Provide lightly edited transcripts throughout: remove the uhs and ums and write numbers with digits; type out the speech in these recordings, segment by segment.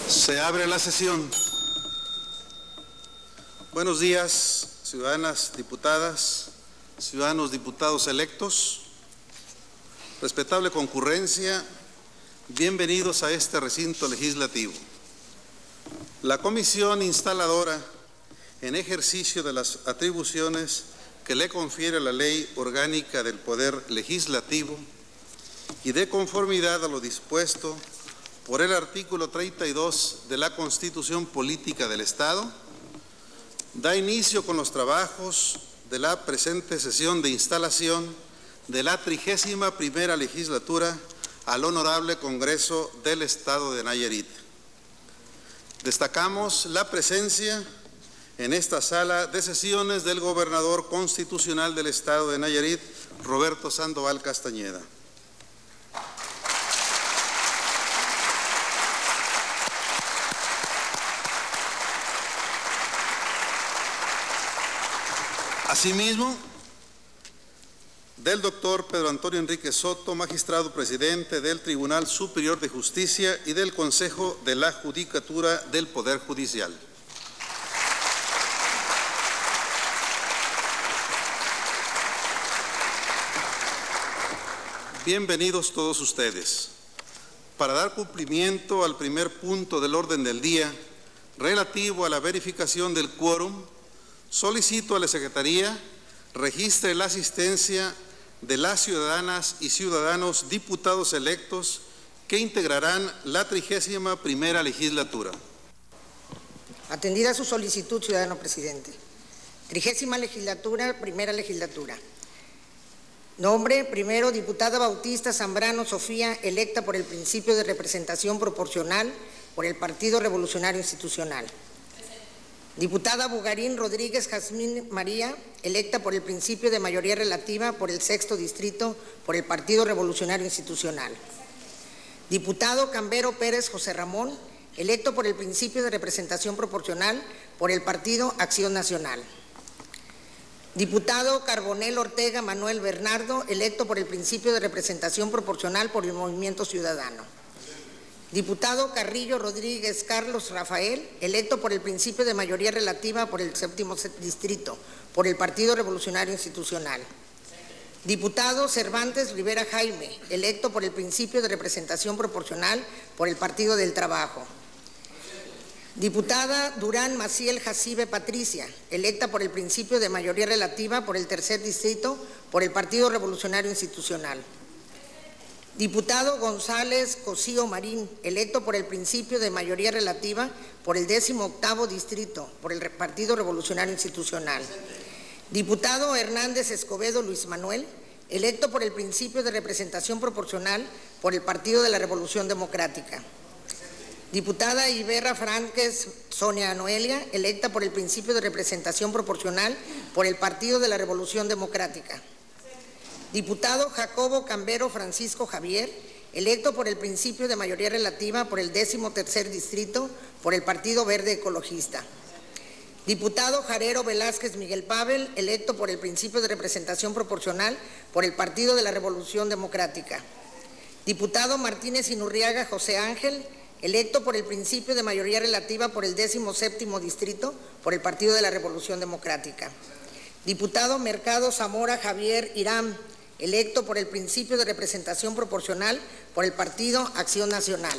Se abre la sesión. Buenos días, ciudadanas diputadas, ciudadanos diputados electos. Respetable concurrencia, bienvenidos a este recinto legislativo. La comisión instaladora, en ejercicio de las atribuciones que le confiere la Ley Orgánica del Poder Legislativo y de conformidad a lo dispuesto por el artículo 32 de la Constitución Política del Estado, da inicio con los trabajos de la presente sesión de instalación de la 31ª legislatura al Honorable Congreso del Estado de Nayarit. Destacamos la presencia en esta sala de sesiones del gobernador constitucional del Estado de Nayarit, Roberto Sandoval Castañeda. Asimismo, del doctor Pedro Antonio Enrique Soto, magistrado presidente del Tribunal Superior de Justicia y del Consejo de la Judicatura del Poder Judicial. Bienvenidos todos ustedes. Para dar cumplimiento al primer punto del orden del día, relativo a la verificación del quórum, solicito a la Secretaría registre la asistencia de las ciudadanas y ciudadanos diputados electos que integrarán la 31ª legislatura. Atendida su solicitud, ciudadano presidente. 30ª legislatura, primera legislatura. Nombre: primero, diputada Bautista Zambrano Sofía, electa por el principio de representación proporcional por el Partido Revolucionario Institucional. Diputada Bugarín Rodríguez Jazmín María, electa por el principio de mayoría relativa por el 6º Distrito por el Partido Revolucionario Institucional. Diputado Cambero Pérez José Ramón, electo por el principio de representación proporcional por el Partido Acción Nacional. Diputado Carbonell Ortega Manuel Bernardo, electo por el principio de representación proporcional por el Movimiento Ciudadano. Diputado Carrillo Rodríguez Carlos Rafael, electo por el principio de mayoría relativa por el 7º Distrito, por el Partido Revolucionario Institucional. Diputado Cervantes Rivera Jaime, electo por el principio de representación proporcional por el Partido del Trabajo. Diputada Durán Maciel Jacibe Patricia, electa por el principio de mayoría relativa por el 3er Distrito, por el Partido Revolucionario Institucional. Diputado González Cosío Marín, electo por el principio de mayoría relativa por el 18º Distrito, por el Partido Revolucionario Institucional. Diputado Hernández Escobedo Luis Manuel, electo por el principio de representación proporcional por el Partido de la Revolución Democrática. Diputada Iberra Franques Sonia Noelia, electa por el principio de representación proporcional por el Partido de la Revolución Democrática. Diputado Jacobo Cambero Francisco Javier, electo por el principio de mayoría relativa por el 13º Distrito por el Partido Verde Ecologista. Diputado Jarero Velázquez Miguel Pavel, electo por el principio de representación proporcional por el Partido de la Revolución Democrática. Diputado Martínez Inurriaga José Ángel, electo por el principio de mayoría relativa por el 17º Distrito por el Partido de la Revolución Democrática. Diputado Mercado Zamora Javier Irán, electo por el principio de representación proporcional por el Partido Acción Nacional.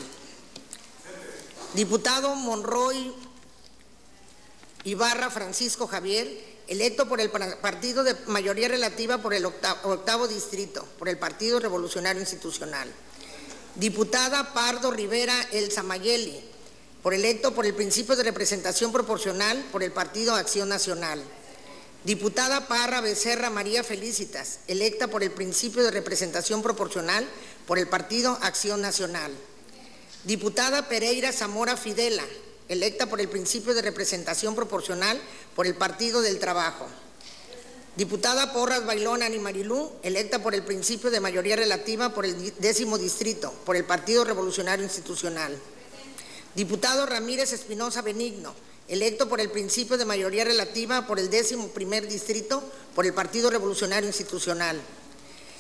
Diputado Monroy Ibarra Francisco Javier, electo por el partido de mayoría relativa por el 8º Distrito, por el Partido Revolucionario Institucional. Diputada Pardo Rivera Elsa Mayeli, electo por el principio de representación proporcional por el Partido Acción Nacional. Diputada Parra Becerra María Felicitas, electa por el principio de representación proporcional por el Partido Acción Nacional. Diputada Pereira Zamora Fidela, electa por el principio de representación proporcional por el Partido del Trabajo. Diputada Porras Bailón Ani Marilú, electa por el principio de mayoría relativa por el 10º Distrito, por el Partido Revolucionario Institucional. Diputado Ramírez Espinosa Benigno, electo por el principio de mayoría relativa por el 11º Distrito por el Partido Revolucionario Institucional.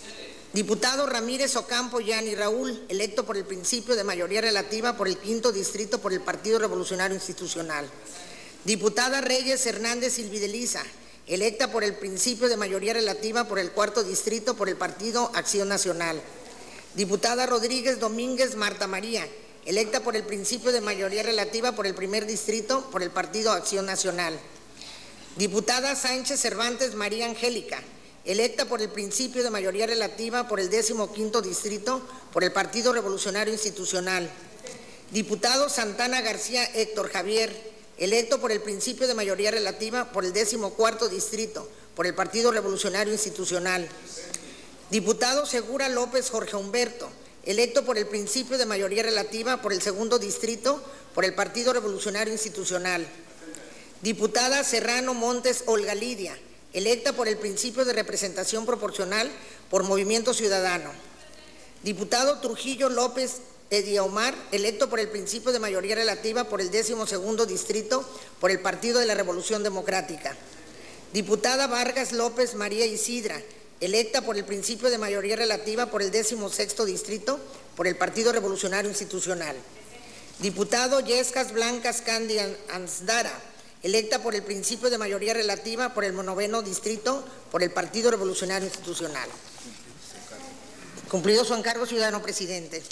Diputado Ramírez Ocampo Yani Raúl, electo por el principio de mayoría relativa por el 5º Distrito por el Partido Revolucionario Institucional. Diputada Reyes Hernández Silvidelisa, electa por el principio de mayoría relativa por el 4º Distrito por el Partido Acción Nacional. Diputada Rodríguez Domínguez Marta María, electa por el principio de mayoría relativa por el 1er Distrito por el Partido Acción Nacional. Diputada Sánchez Cervantes María Angélica, electa por el principio de mayoría relativa por el 15º Distrito por el Partido Revolucionario Institucional. Diputado Santana García Héctor Javier, electo por el principio de mayoría relativa por el 14º Distrito por el Partido Revolucionario Institucional. Diputado Segura López Jorge Humberto, electo por el principio de mayoría relativa por el 2º Distrito por el Partido Revolucionario Institucional. Diputada Serrano Montes Olga Lidia, electa por el principio de representación proporcional por Movimiento Ciudadano. Diputado Trujillo López Ediomar, electo por el principio de mayoría relativa por el 12º Distrito por el Partido de la Revolución Democrática. Diputada Vargas López María Isidra, electa por el principio de mayoría relativa por el 16º Distrito por el Partido Revolucionario Institucional. Diputado Yescas Blancas Candy Ansdara, electa por el principio de mayoría relativa por el 9º Distrito por el Partido Revolucionario Institucional. Cumplido su encargo, ciudadano presidente.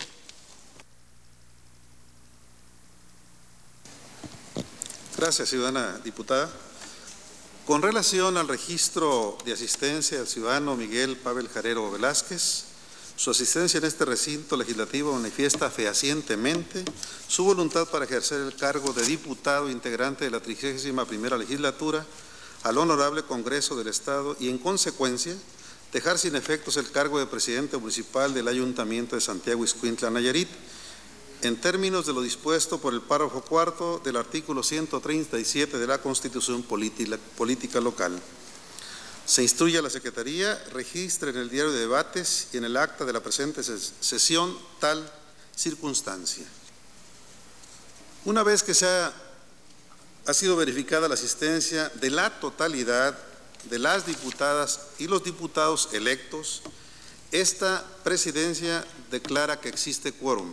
Gracias, ciudadana diputada. Con relación al registro de asistencia del ciudadano Miguel Pavel Jarero Velázquez, su asistencia en este recinto legislativo manifiesta fehacientemente su voluntad para ejercer el cargo de diputado integrante de la 31ª legislatura al Honorable Congreso del Estado y, en consecuencia, dejar sin efectos el cargo de presidente municipal del Ayuntamiento de Santiago Ixcuintla, Nayarit, en términos de lo dispuesto por el párrafo 4 del artículo 137 de la Constitución Política Local. Se instruye a la Secretaría, registre en el diario de debates y en el acta de la presente sesión tal circunstancia. Una vez que ha sido verificada la asistencia de la totalidad de las diputadas y los diputados electos, esta presidencia declara que existe quórum.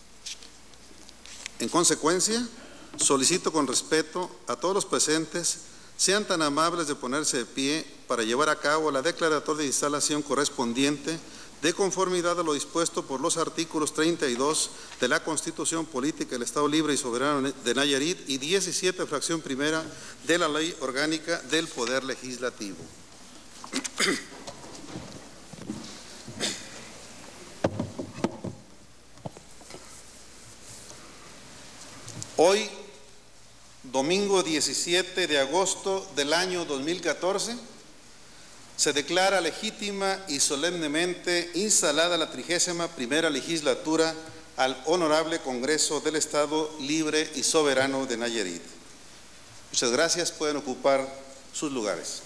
En consecuencia, solicito con respeto a todos los presentes sean tan amables de ponerse de pie para llevar a cabo la declaratoria de instalación correspondiente de conformidad a lo dispuesto por los artículos 32 de la Constitución Política del Estado Libre y Soberano de Nayarit y 17, fracción primera, de la Ley Orgánica del Poder Legislativo. Hoy, domingo 17 de agosto del año 2014, se declara legítima y solemnemente instalada la 31ª legislatura al Honorable Congreso del Estado Libre y Soberano de Nayarit. Muchas gracias. Pueden ocupar sus lugares.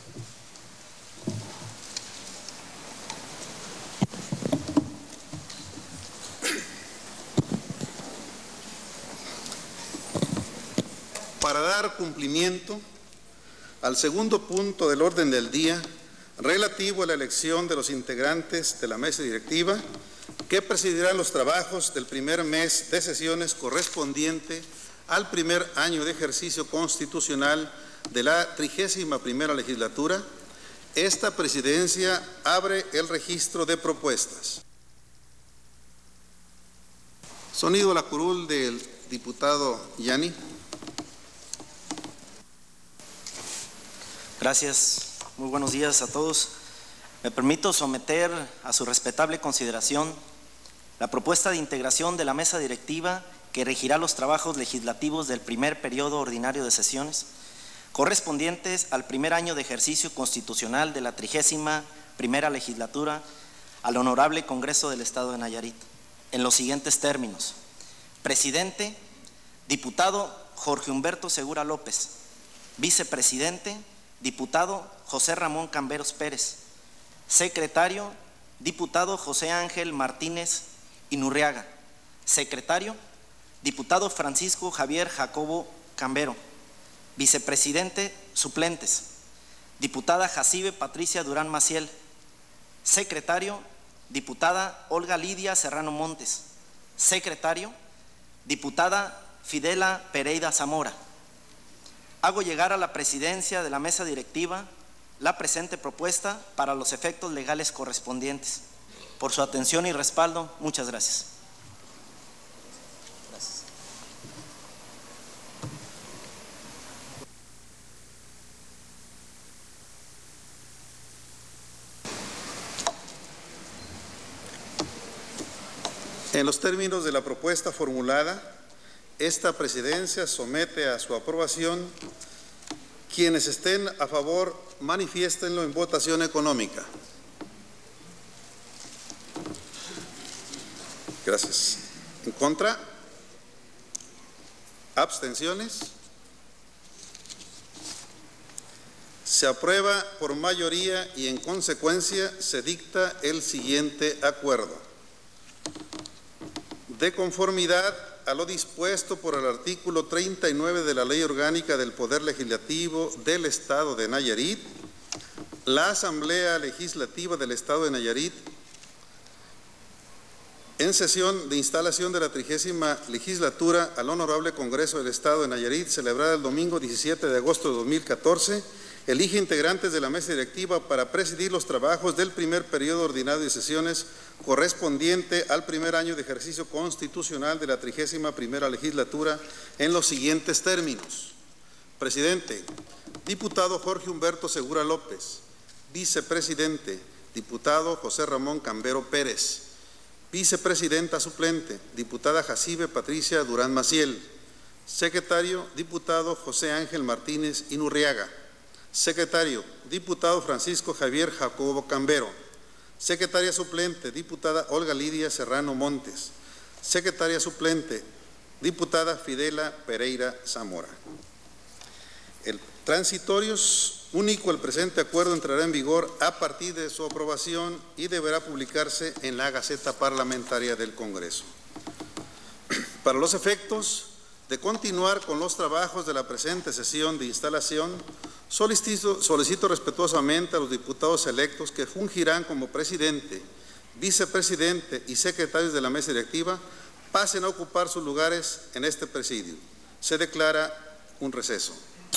Para dar cumplimiento al segundo punto del orden del día, relativo a la elección de los integrantes de la mesa directiva, que presidirán los trabajos del primer mes de sesiones correspondiente al primer año de ejercicio constitucional de la 31ª legislatura, esta presidencia abre el registro de propuestas. Sonido a la curul del diputado Yani. Gracias. Muy buenos días a todos. Me permito someter a su respetable consideración la propuesta de integración de la mesa directiva que regirá los trabajos legislativos del primer periodo ordinario de sesiones correspondientes al primer año de ejercicio constitucional de la 31ª legislatura al Honorable Congreso del Estado de Nayarit, en los siguientes términos. Presidente, diputado Jorge Humberto Segura López. Vicepresidente, diputado José Ramón Camberos Pérez. Secretario, diputado José Ángel Martínez Inurriaga. Secretario, diputado Francisco Javier Jacobo Cambero. Vicepresidente, suplentes, diputada Jacibe Patricia Durán Maciel. Secretario, diputada Olga Lidia Serrano Montes. Secretario, diputada Fidela Pereira Zamora. Hago llegar a la presidencia de la mesa directiva la presente propuesta para los efectos legales correspondientes. Por su atención y respaldo, muchas gracias. En los términos de la propuesta formulada, esta presidencia somete a su aprobación. Quienes estén a favor, manifiéstenlo en votación económica. Gracias. ¿En contra? ¿Abstenciones? Se aprueba por mayoría y en consecuencia se dicta el siguiente acuerdo. De conformidad a lo dispuesto por el artículo 39 de la Ley Orgánica del Poder Legislativo del Estado de Nayarit, la Asamblea Legislativa del Estado de Nayarit, en sesión de instalación de la 30ª legislatura al Honorable Congreso del Estado de Nayarit, celebrada el domingo 17 de agosto de 2014, elige integrantes de la mesa directiva para presidir los trabajos del primer periodo ordinario de sesiones correspondiente al primer año de ejercicio constitucional de la 31ª legislatura en los siguientes términos. Presidente, diputado Jorge Humberto Segura López. Vicepresidente, diputado José Ramón Cambero Pérez. Vicepresidenta suplente, diputada Jacibe Patricia Durán Maciel. Secretario, diputado José Ángel Martínez Inurriaga. Secretario, diputado Francisco Javier Jacobo Cambero. Secretaria suplente, diputada Olga Lidia Serrano Montes. Secretaria suplente, diputada Fidela Pereira Zamora. El transitorios único, el presente acuerdo entrará en vigor a partir de su aprobación y deberá publicarse en la Gaceta Parlamentaria del Congreso. Para los efectos de continuar con los trabajos de la presente sesión de instalación, solicito respetuosamente a los diputados electos que fungirán como presidente, vicepresidente y secretarios de la mesa directiva, pasen a ocupar sus lugares en este presidio. Se declara un receso.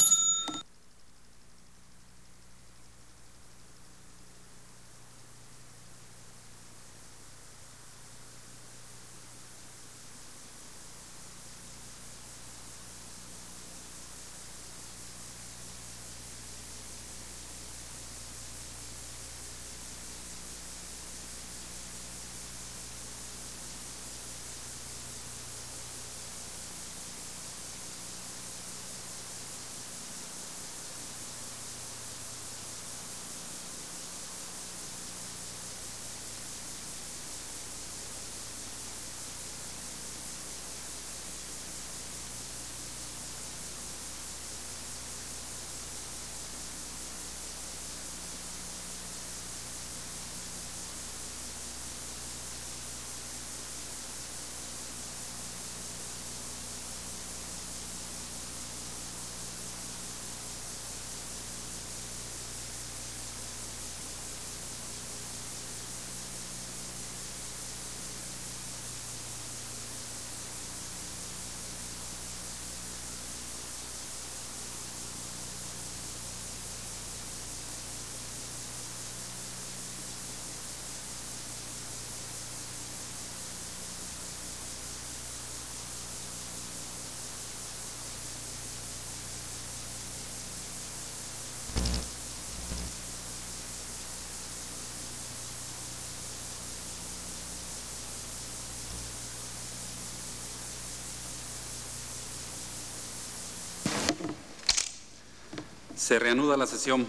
Se reanuda la sesión.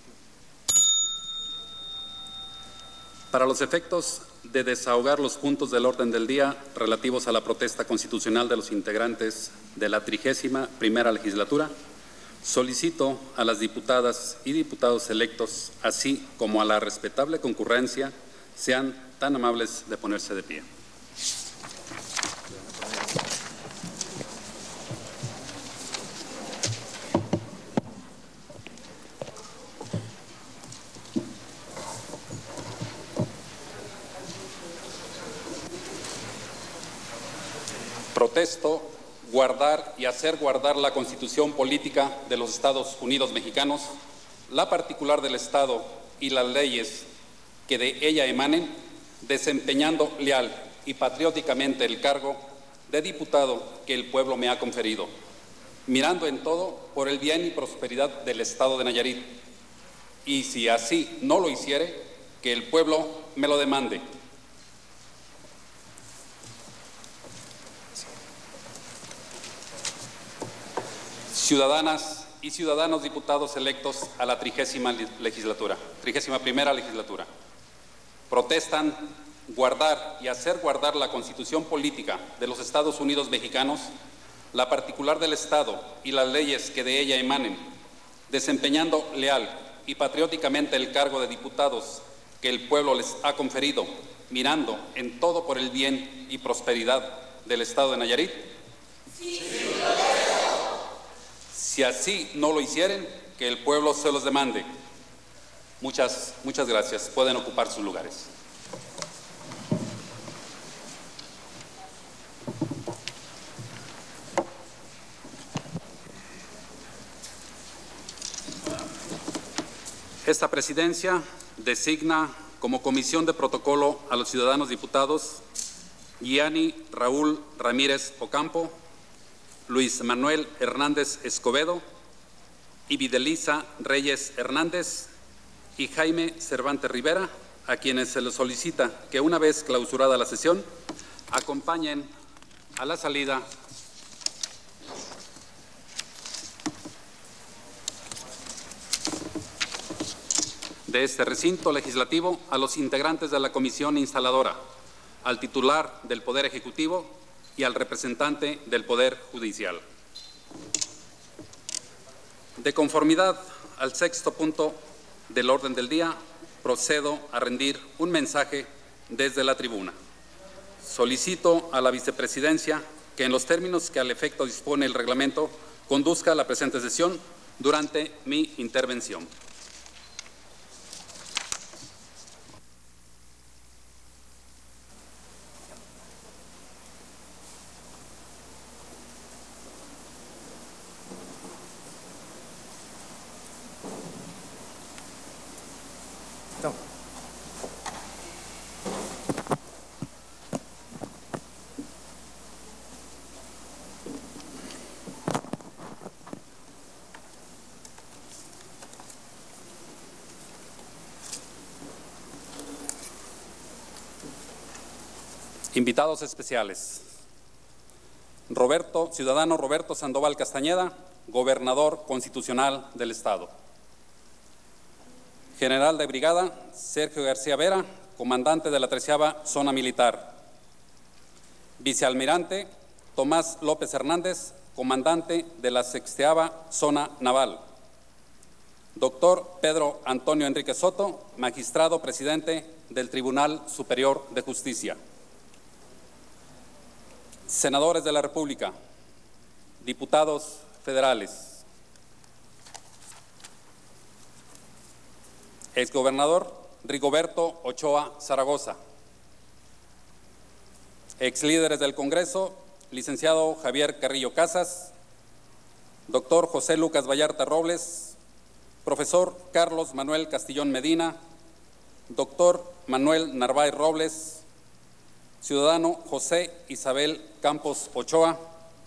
Para los efectos de desahogar los puntos del orden del día relativos a la protesta constitucional de los integrantes de la 31ª legislatura, solicito a las diputadas y diputados electos, así como a la respetable concurrencia, sean tan amables de ponerse de pie. Protesto guardar y hacer guardar la Constitución Política de los Estados Unidos Mexicanos, la particular del Estado y las leyes que de ella emanen, desempeñando leal y patrióticamente el cargo de diputado que el pueblo me ha conferido, mirando en todo por el bien y prosperidad del Estado de Nayarit, y si así no lo hiciere, que el pueblo me lo demande. Ciudadanas y ciudadanos diputados electos a la 31ª legislatura, protestan guardar y hacer guardar la Constitución Política de los Estados Unidos Mexicanos, la particular del Estado y las leyes que de ella emanen, desempeñando leal y patrióticamente el cargo de diputados que el pueblo les ha conferido, mirando en todo por el bien y prosperidad del Estado de Nayarit. Sí. Si así no lo hicieren, que el pueblo se los demande. Muchas gracias. Pueden ocupar sus lugares. Esta presidencia designa como comisión de protocolo a los ciudadanos diputados Gianni Raúl Ramírez Ocampo, Luis Manuel Hernández Escobedo, y Videlisa Reyes Hernández y Jaime Cervantes Rivera, a quienes se les solicita que una vez clausurada la sesión acompañen a la salida de este recinto legislativo a los integrantes de la comisión instaladora, al titular del Poder Ejecutivo y al representante del Poder Judicial. De conformidad al 6º punto del orden del día, procedo a rendir un mensaje desde la tribuna. Solicito a la vicepresidencia que, en los términos que al efecto dispone el reglamento, conduzca la presente sesión durante mi intervención. Invitados especiales. Ciudadano Roberto Sandoval Castañeda, gobernador constitucional del Estado. General de Brigada Sergio García Vera, comandante de la 13ª Zona Militar. Vicealmirante Tomás López Hernández, comandante de la 60ª Zona Naval. Doctor Pedro Antonio Enrique Soto, magistrado presidente del Tribunal Superior de Justicia. Senadores de la República, diputados federales, exgobernador Rigoberto Ochoa Zaragoza, exlíderes del Congreso, licenciado Javier Carrillo Casas, doctor José Lucas Vallarta Robles, profesor Carlos Manuel Castillón Medina, doctor Manuel Narváez Robles, ciudadano José Isabel Campos Ochoa,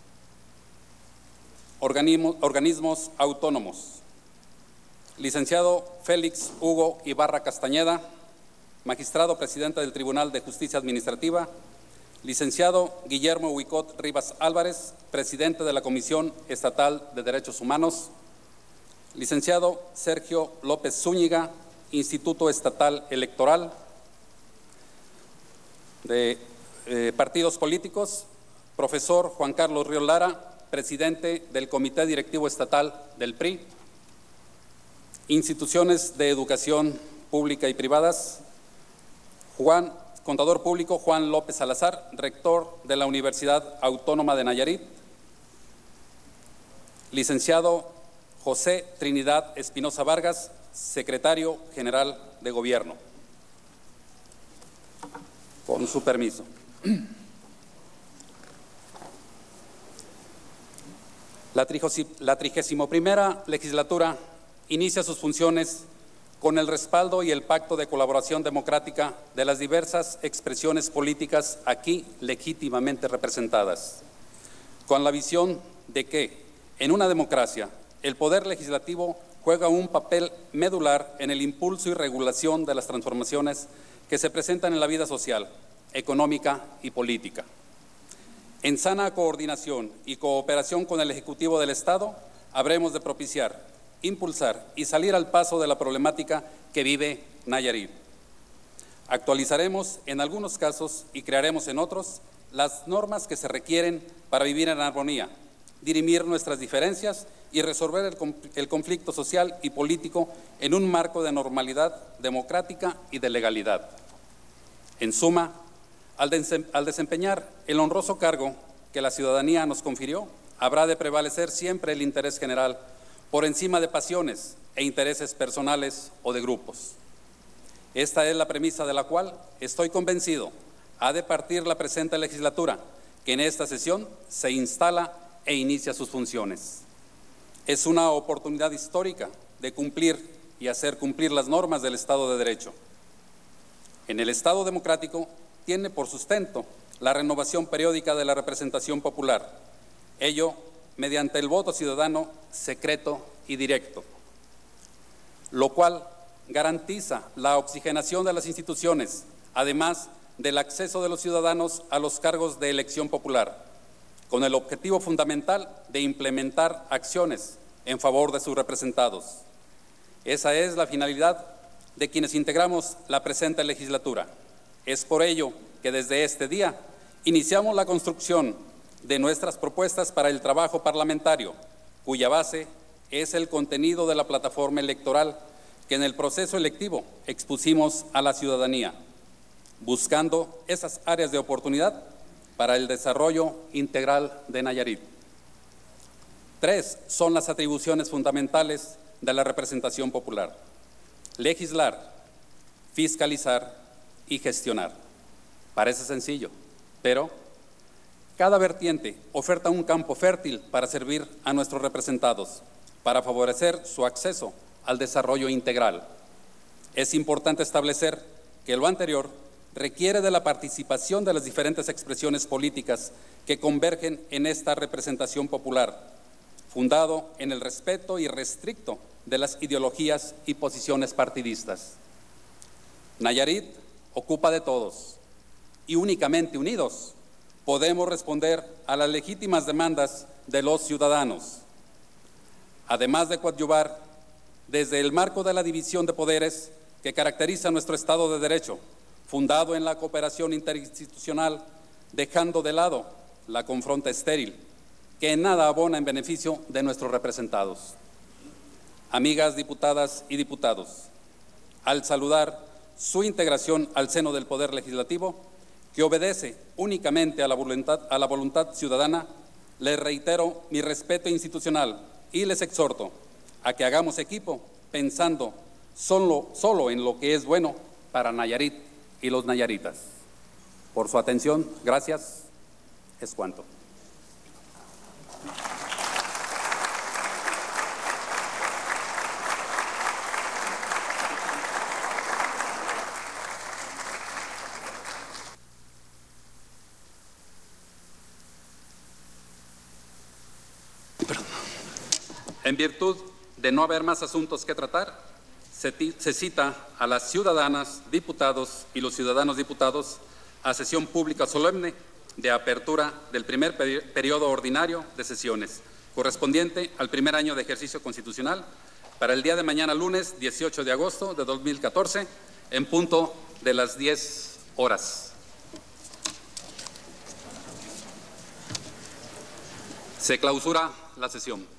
organismos autónomos, licenciado Félix Hugo Ibarra Castañeda, magistrado presidente del Tribunal de Justicia Administrativa, licenciado Guillermo Huicot Rivas Álvarez, presidente de la Comisión Estatal de Derechos Humanos, licenciado Sergio López Zúñiga, Instituto Estatal Electoral, de partidos políticos, profesor Juan Carlos Ríos Lara, presidente del Comité Directivo Estatal del PRI, instituciones de educación pública y privadas, contador público Juan López Salazar, rector de la Universidad Autónoma de Nayarit, licenciado José Trinidad Espinosa Vargas, secretario general de Gobierno. Con su permiso. La 31ª legislatura inicia sus funciones con el respaldo y el pacto de colaboración democrática de las diversas expresiones políticas aquí legítimamente representadas, con la visión de que, en una democracia, el poder legislativo juega un papel medular en el impulso y regulación de las transformaciones que se presentan en la vida social, económica y política. En sana coordinación y cooperación con el Ejecutivo del Estado, habremos de propiciar, impulsar y salir al paso de la problemática que vive Nayarit. Actualizaremos en algunos casos y crearemos en otros las normas que se requieren para vivir en armonía, dirimir nuestras diferencias y resolver el conflicto social y político en un marco de normalidad democrática y de legalidad. En suma, al desempeñar el honroso cargo que la ciudadanía nos confirió, habrá de prevalecer siempre el interés general por encima de pasiones e intereses personales o de grupos. Esta es la premisa de la cual estoy convencido ha de partir la presente legislatura, que en esta sesión se instala e inicia sus funciones. Es una oportunidad histórica de cumplir y hacer cumplir las normas del Estado de Derecho. En el Estado democrático tiene por sustento la renovación periódica de la representación popular, ello mediante el voto ciudadano secreto y directo, lo cual garantiza la oxigenación de las instituciones, además del acceso de los ciudadanos a los cargos de elección popular, con el objetivo fundamental de implementar acciones en favor de sus representados. Esa es la finalidad de quienes integramos la presente legislatura. Es por ello que desde este día iniciamos la construcción de nuestras propuestas para el trabajo parlamentario, cuya base es el contenido de la plataforma electoral que en el proceso electivo expusimos a la ciudadanía, buscando esas áreas de oportunidad para el desarrollo integral de Nayarit. 3 son las atribuciones fundamentales de la representación popular: legislar, fiscalizar y gestionar. Parece sencillo, pero cada vertiente oferta un campo fértil para servir a nuestros representados, para favorecer su acceso al desarrollo integral. Es importante establecer que lo anterior requiere de la participación de las diferentes expresiones políticas que convergen en esta representación popular, fundado en el respeto irrestricto de las ideologías y posiciones partidistas. Nayarit ocupa de todos y únicamente unidos podemos responder a las legítimas demandas de los ciudadanos. Además de coadyuvar desde el marco de la división de poderes que caracteriza nuestro Estado de Derecho, fundado en la cooperación interinstitucional, dejando de lado la confronta estéril, que en nada abona en beneficio de nuestros representados. Amigas diputadas y diputados, al saludar su integración al seno del Poder Legislativo, que obedece únicamente a la voluntad ciudadana, les reitero mi respeto institucional y les exhorto a que hagamos equipo pensando solo en lo que es bueno para Nayarit y los nayaritas. Por su atención, gracias. Es cuanto. En virtud de no haber más asuntos que tratar, se cita a las ciudadanas diputados y los ciudadanos diputados a sesión pública solemne de apertura del primer periodo ordinario de sesiones, correspondiente al primer año de ejercicio constitucional, para el día de mañana, lunes 18 de agosto de 2014, en punto de las 10 horas. Se clausura la sesión.